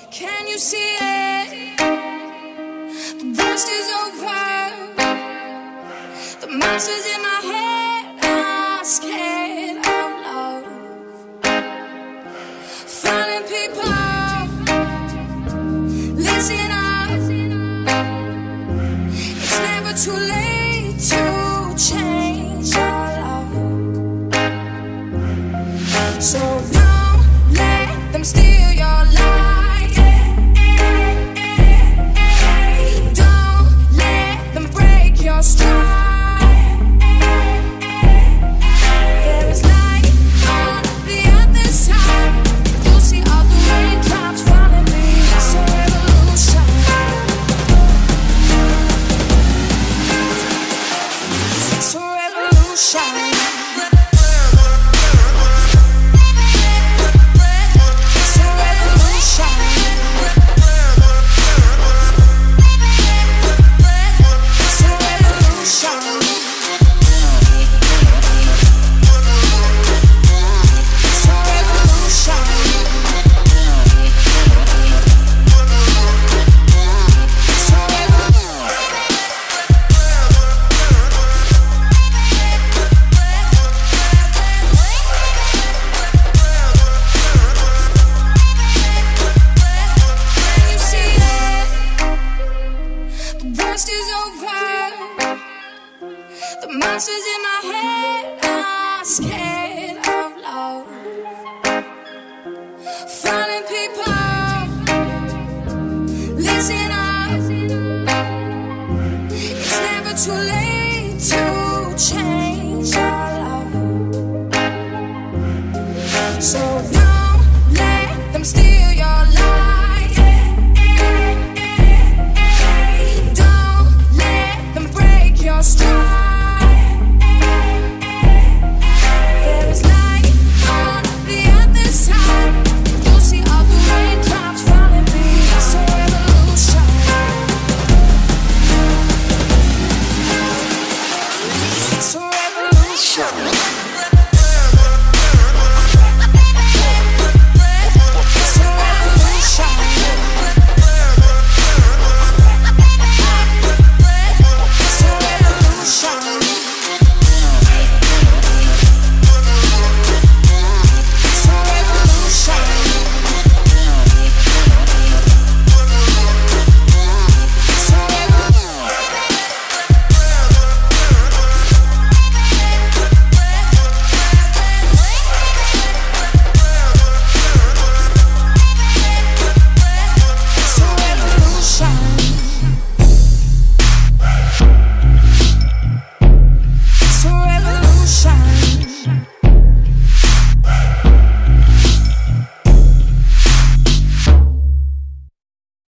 Can you see it? The worst is over. The monsters in my head are scared of love. Finding people, listen up. It's never too late to change your love. So don't let them steal your life. Don't let them break your stride. There is light on the other side. You'll see all the raindrops falling me. It's a revolution. It's a revolution. The monsters in my head are scared of love. Finding people, listen up. It's never too late.